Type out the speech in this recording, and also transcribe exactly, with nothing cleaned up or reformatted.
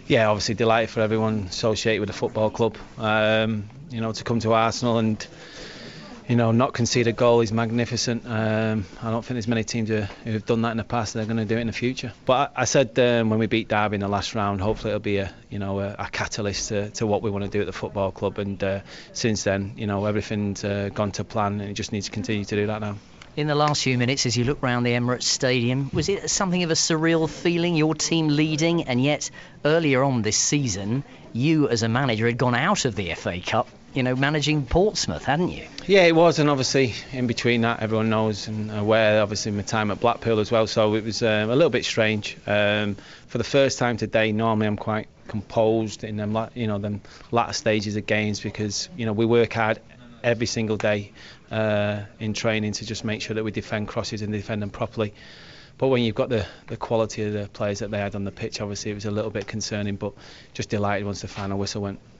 Yeah, obviously delighted for everyone associated with the football club. Um, you know, to come to Arsenal and you know not concede a goal is magnificent. Um, I don't think there's many teams who, who have done that in the past. They're going to do it in the future. But I, I said um, when we beat Derby in the last round, hopefully it'll be a you know a, a catalyst to, to what we want to do at the football club. And uh, since then, you know everything's uh, gone to plan, and it just needs to continue to do that now. In the last few minutes, as you look round the Emirates Stadium, was it something of a surreal feeling, your team leading, and yet earlier on this season, you as a manager had gone out of the F A Cup, you know, managing Portsmouth, hadn't you? Yeah, it was, and obviously in between that, everyone knows and aware, obviously, my time at Blackpool as well, so it was um, a little bit strange. Um, for the first time today, normally I'm quite composed in them, you know, them latter stages of games because, you know, we work hard every single day uh, in training to just make sure that we defend crosses and defend them properly. But when you've got the, the quality of the players that they had on the pitch, obviously it was a little bit concerning, but just delighted once the final whistle went.